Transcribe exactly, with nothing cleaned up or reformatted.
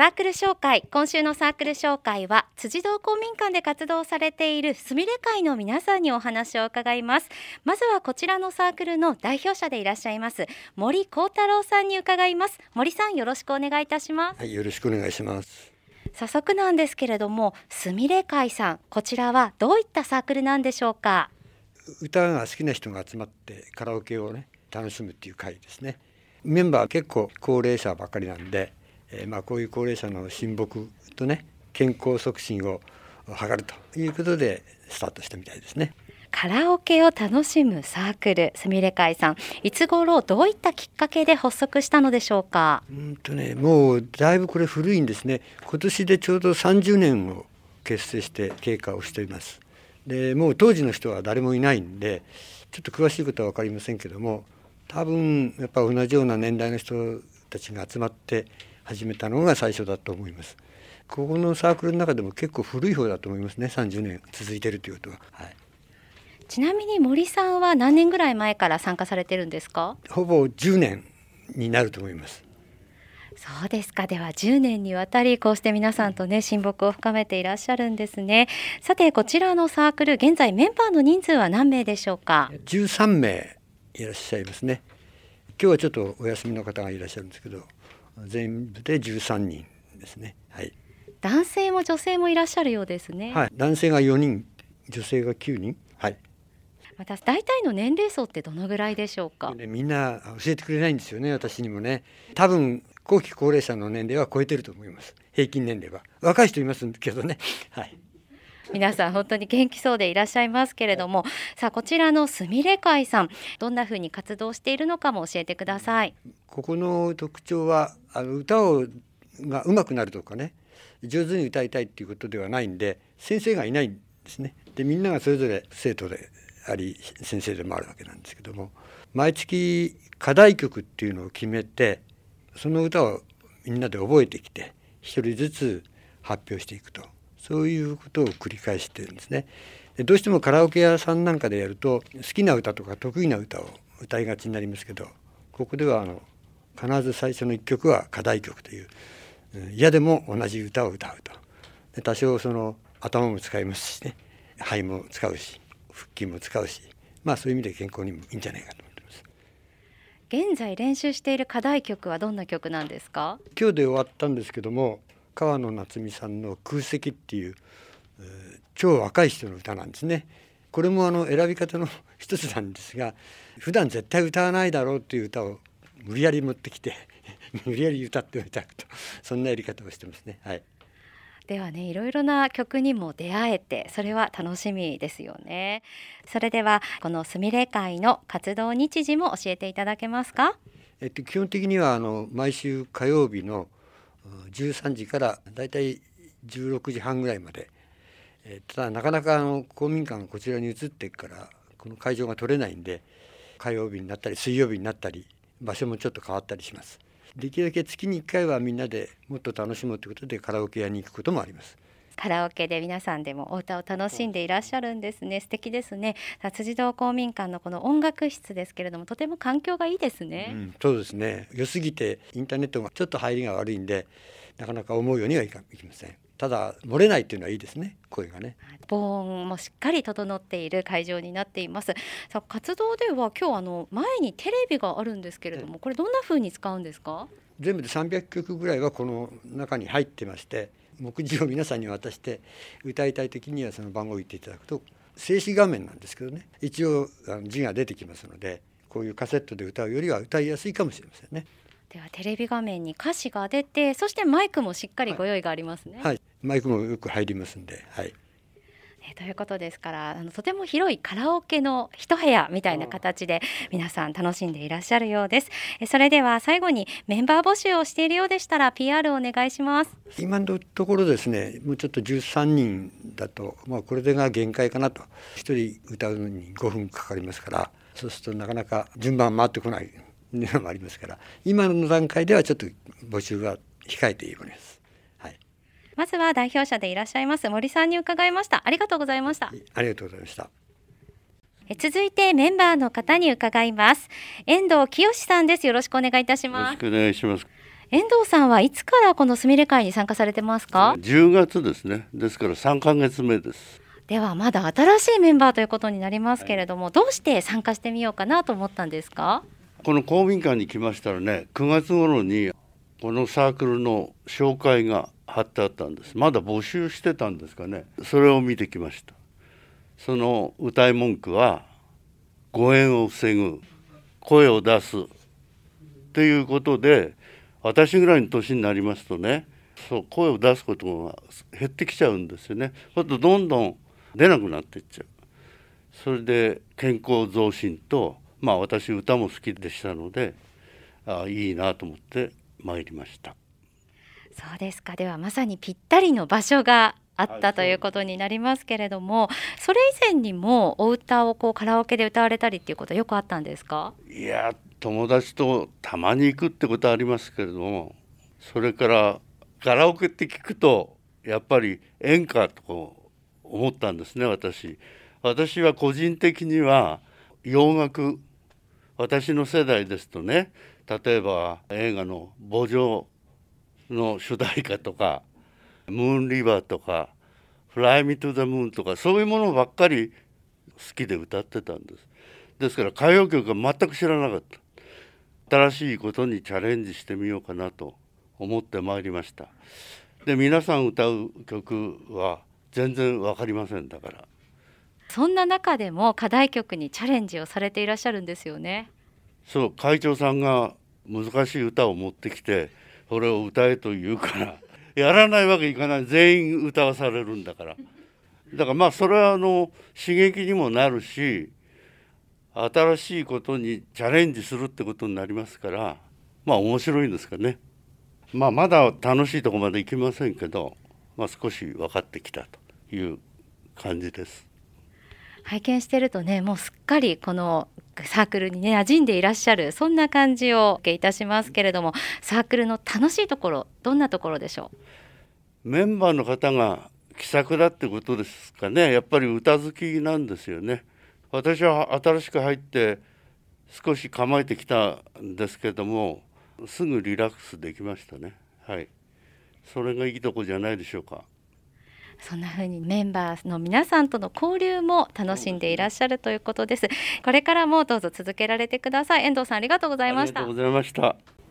サークル紹介。今週のサークル紹介は辻堂公民館で活動されているすみれ会の皆さんにお話を伺います。まずはこちらのサークルの代表者でいらっしゃいます森幸太郎さんに伺います。森さん、よろしくお願いいたします。 はい、よろしくお願いします。 早速なんですけれども、すみれ会さん、こちらはどういったサークルなんでしょうか？ 歌が好きな人が集まってカラオケをね楽しむっていう会ですね。メンバーは結構高齢者ばっかりなんで、えー、まあこういう高齢者の親睦とね健康促進を図るということでスタートしたみたいですね。 カラオケを楽しむサークルすみれ会さん、いつ頃どういったきっかけで発足したのでしょうか？ うんとねもうだいぶこれ古いんですね。今年でちょうどさんじゅうねんを結成して経過をしています。でもう当時の人は誰もいないんでちょっと詳しいことは分かりませんけども、多分やっぱ同じような年代の人たちが集まって始めたのが最初だと思います。ここのサークルの中でも結構古い方だと思いますね。さんじゅうねん続いているということは、はい、 ちなみに森さんは何年ぐらい前から参加されてるんですか？ ほぼじゅうねんになると思います。 そうですか。ではじゅうねんにわたりこうして皆さんとね親睦を深めていらっしゃるんですね。さてこちらのサークル、現在メンバーの人数は何名でしょうか？ じゅうさんめいいらっしゃいますね。今日はちょっとお休みの方がいらっしゃるんですけど、全部でじゅうさんにんですね。はい、 男性も女性もいらっしゃるようですね。 はい、男性がよにん、女性がきゅうにん。はい、 また大体の年齢層ってどのぐらいでしょうか？ ね、みんな教えてくれないんですよね。私にもね、多分後期高齢者の年齢は超えてると思います。平均年齢は若い人いますけどね。はい、 皆さん本当に元気そうでいらっしゃいますけれども、さあこちらのすみれ会さん、どんな風に活動しているのかも教えてください。 ここの特徴はあの歌をが上手くなるとかね、上手に歌いたいっていうことではないんで、先生がいないんですね。でみんながそれぞれ生徒であり先生でもあるわけなんですけども、毎月課題曲っていうのを決めて、その歌をみんなで覚えてきて一人ずつ発表していくと、そういうことを繰り返してるんですね。でどうしてもカラオケ屋さんなんかでやると好きな歌とか得意な歌を歌いがちになりますけど、ここではあの必ず最初のいっきょくは課題曲という、嫌でも同じ歌を歌うと。で多少その頭も使いますしね、肺も使うし腹筋も使うし、まあそういう意味で健康にもいいんじゃないかと思ってます。 現在練習している課題曲はどんな曲なんですか？ 今日で終わったんですけども、川野夏美さんの空席っていう、えー、超若い人の歌なんですね。これもあの選び方の一つなんですが、普段絶対歌わないだろうっていう歌を無理やり持ってきて無理やり歌ってみたいと、そんなやり方をしてますね。はい、 ではね、いろいろな曲にも出会えて、それは楽しみですよね。それではこのすみれ会の活動日時も教えていただけますか？ えっと、基本的にはあの毎週火曜日のじゅうさんじからだいたいじゅうろくじはんぐらいまで、えー、ただなかなかあの公民館がこちらに移っていくからこの会場が取れないんで、火曜日になったり水曜日になったり場所もちょっと変わったりします。できるだけ月にいっかいはみんなでもっと楽しもうということでカラオケ屋に行くこともあります。 カラオケで皆さんでもお歌を楽しんでいらっしゃるんですね。素敵ですね。辻堂公民館のこの音楽室ですけれども、とても環境がいいですね。 うん、そうですね。良すぎてインターネットがちょっと入りが悪いんでなかなか思うようにはいかいきません。ただ漏れないっていうのはいいですね。声がね、 防音もしっかり整っている会場になっています。さあ活動では今日あの前にテレビがあるんですけれども、これどんな風に使うんですか？ 全部でさんびゃっきょくぐらいはこの中に入ってまして、目次を皆さんに渡して歌いたい時にはその番号を言っていただくと、静止画面なんですけどね、一応あの字が出てきますので、こういうカセットで歌うよりは歌いやすいかもしれませんね。 ではテレビ画面に歌詞が出て、そしてマイクもしっかりご用意がありますね。 はい、はい、マイクもよく入りますんで、はい、 えということですから、あのとても広いカラオケの一部屋みたいな形で皆さん楽しんでいらっしゃるようです。えそれでは最後にメンバー募集をしているようでしたら ピーアール をお願いします。 今のところですね、もうちょっとじゅうさんにんだと、まあ、これでが限界かなと。ひとり歌うのにごふんかかりますから、そうするとなかなか順番回ってこないのもありますから、今の段階ではちょっと募集は控えています。はい、 まずは代表者でいらっしゃいます森さんに伺いました。ありがとうございました。 ありがとうございました。 え続いてメンバーの方に伺います。遠藤清さんです。よろしくお願いいたします。 よろしくお願いします。 遠藤さんはいつからこのすみれ会に参加されてますか？ じゅうがつですね。ですからさんかげつめです。 ではまだ新しいメンバーということになりますけれども、はい、どうして参加してみようかなと思ったんですか？ この公民館に来ましたらね、くがつ頃にこのサークルの紹介が貼ってあったんです。まだ募集してたんですかね。それを見てきました。その歌い文句は誤嚥を防ぐ、声を出すということで、私ぐらいの年になりますとね、そう声を出すことが減ってきちゃうんですよね。そうするとどんどん出なくなっていっちゃう。それで健康増進と、まあ私歌も好きでしたので、あいいなと思って参りました。 そうですか。ではまさにぴったりの場所があったということになりますけれども、それ以前にもお歌をこうカラオケで歌われたりっていうことはよくあったんですか？ いや、友達とたまに行くってことはありますけれども、それからカラオケって聞くとやっぱり演歌と思ったんですね。私私は個人的には洋楽、私の世代ですとね、例えば映画の墓場の主題歌とかムーンリバーとかフライミトゥザムーンとか、そういうものばっかり好きで歌ってたんです。ですから歌謡曲は全く知らなかった。新しいことにチャレンジしてみようかなと思ってまいりました。で、皆さん歌う曲は全然わかりません。だからそんな中でも課題曲にチャレンジをされていらっしゃるんですよね。 そう、会長さんが難しい歌を持ってきて、それを歌えと言うからやらないわけいかない。全員歌わされるんだから。だからまあそれはあの刺激にもなるし、新しいことにチャレンジするってことになりますから、まあ面白いんですかね。まあまだ楽しいところまで行きませんけど、まあ、少し分かってきたという感じです。 拝見してるとね、もうすっかりこのサークルにね馴染んでいらっしゃる、そんな感じを受けいたしますけれども、サークルの楽しいところ、どんなところでしょう？メンバーの方が気さくだってことですかね。やっぱり歌好きなんですよね。私は新しく入って少し構えてきたんですけども、すぐリラックスできましたね。はい、それがいいとこじゃないでしょうか。 そんな風にメンバーの皆さんとの交流も楽しんでいらっしゃるということです。これからもどうぞ続けられてください。遠藤さん、ありがとうございました。 ありがとうございました。